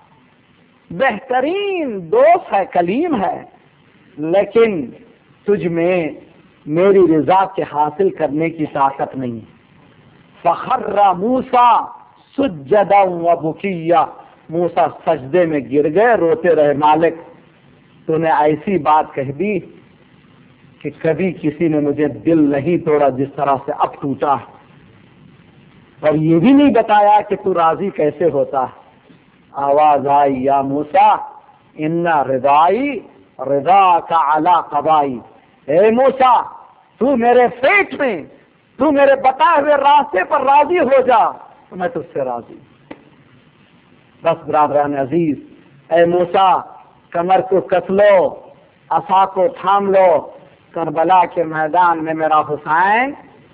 بہترین دوست ہے، کلیم ہے، لیکن تجھ میں میری رضا کے حاصل کرنے کی طاقت نہیں۔ فخر موسیٰ سجدا وبکیا، موسیٰ سجدے میں گر گئے، روتے رہے، مالک تو نے ایسی بات کہہ دی کہ کبھی کسی نے مجھے دل نہیں توڑا جس طرح سے اب ٹوٹا، اور یہ بھی نہیں بتایا کہ تو راضی کیسے ہوتا۔ آواز آئی، یا موسیٰ انا رضائی رضا کا علی قضائی، اے موسیٰ تو میرے فیٹ میں، تو میرے بتائے ہوئے راستے پر راضی ہو جا تو میں تجھ سے راضی۔ بس برادران عزیز، اے موسیٰ کمر کو کس لو، عصا کو تھام لو، کربلا کے میدان میں میرا حسین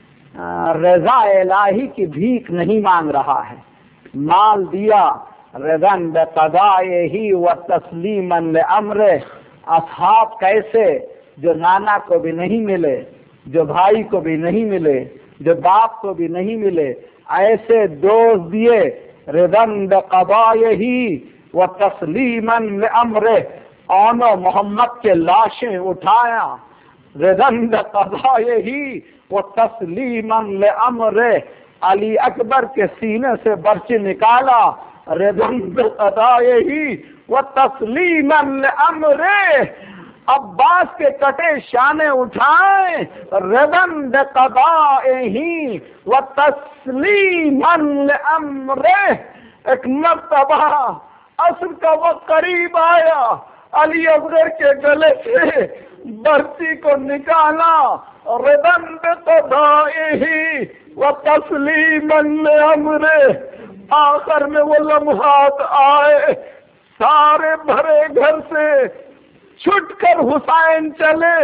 رضا الہی کی بھیک نہیں مانگ رہا ہے، مال دیا رضن بقضائہ و تسلیما لامرہ۔ اصحاب کیسے؟ جو نانا کو بھی نہیں ملے، جو بھائی کو بھی نہیں ملے، جو باپ کو بھی نہیں ملے، ایسے دوست دیے رضن بقضائہ و تسلیما لامرہ۔ اونو محمد کے لاشیں اٹھایا رضن بقضائہ و تسلیما لامرہ۔ علی اکبر کے سینے سے برچی نکالا رضن بقضائہ و تسلیما لامرہ۔ عباس کے کٹے شانے اٹھائے رضن بقضائہ و تسلیما لامرہ۔ ایک مرتبہ عصر کا وقت قریب آیا، علی اصغر کے گلے سے برچی کو نکالا رضن بقضائہ و تسلیما لامرہ۔ آخر میں وہ لمحات آئے، سارے بھرے گھر سے چھٹ کر حسین چلے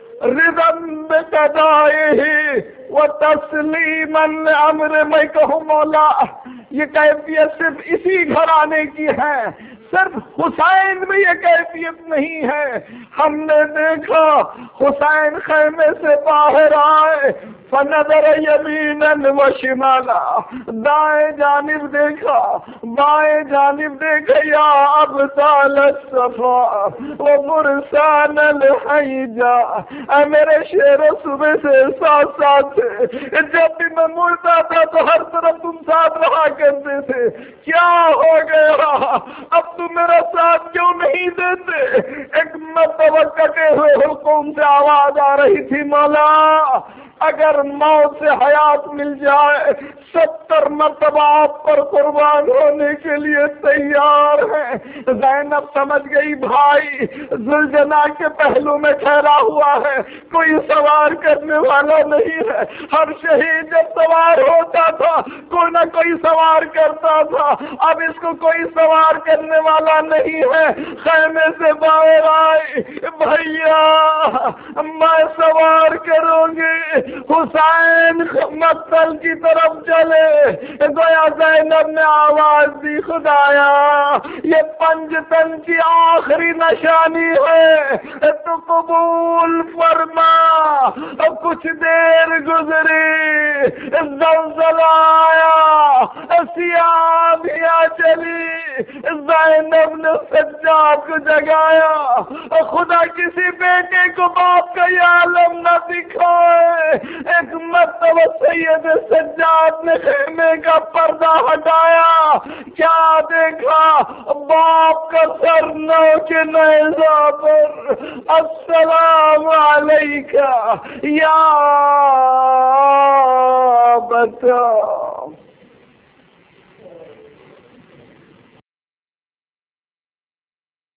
رضن بقضائہ و تسلیما لامرہ۔ میں کہوں مولا یہ کیفیت صرف اسی گھرانے کی ہے، صرف حسین میں یہ کیفیت نہیں ہے۔ ہم نے دیکھا حسین خیمے سے باہر آئے، فنظر یمینا و شمالا، دائیں جانب دیکھا، بائیں جانب دیکھا، یا ابطال الصفا و فرسان الحیجا۔ اے میرے شیر صبح سے ساتھ ساتھ تھے، جب بھی میں مڑتا تھا تو ہر طرف تم ساتھ رہا کرتے تھے، کیا ہو گیا؟ اب تم میرا ساتھ کیوں نہیں دیتے؟ ایک مرتبہ کٹے ہوئے حلقوم سے آواز آ رہی تھی، مولا اگر موت سے حیات مل جائے ستر مرتبہ آپ پر قربان ہونے کے لیے تیار ہیں۔ زینب سمجھ گئی بھائی ذوالجناح کے پہلو میں ٹھہرا ہوا ہے، کوئی سوار کرنے والا نہیں ہے۔ ہر شہید جب سوار ہوتا تھا کوئی نہ کوئی سوار کرتا تھا، اب اس کو کوئی سوار کرنے والا نہیں ہے۔ خیمے سے باہر آئے، بھیا میں سوار کروں گی۔ حسین مقتل کی طرف چلے، گویا زینب نے آواز دی، خدایا یہ پنجتن کی آخری نشانی ہے تو قبول فرما۔ کچھ دیر گزری، زلزلہ آیا، سیاہیاں چلی، زینب نے سجاد کو جگایا، خدا کسی بیٹے کو باپ کا یہ عالم نہ دکھائے۔ ایک مرتبہ سید سجاد نے خیمے کا پردہ ہٹایا، کیا دیکھا؟ باپ کا سر نو کے نیزہ پر، السلام علیکہ یا بتا۔